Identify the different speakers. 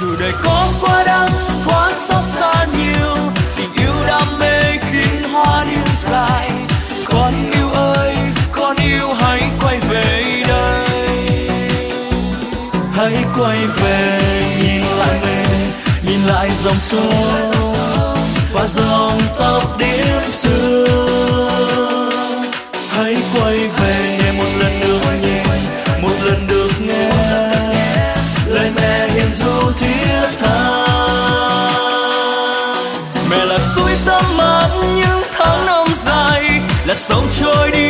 Speaker 1: dù đời có quá đắng quá xót xa nhiều, tình yêu đam mê khiến hoa điên dại. Con yêu ơi, con yêu hãy quay về đây, hãy quay về. Nhìn lại mình, nhìn lại dòng sông và dòng tóc điểm xưa. Hãy quay về để một lần được nhìn, một lần được nghe lời mẹ hiền ru thiết tha. Mẹ là suối tắm mát những tháng năm dài, là sông trôi đi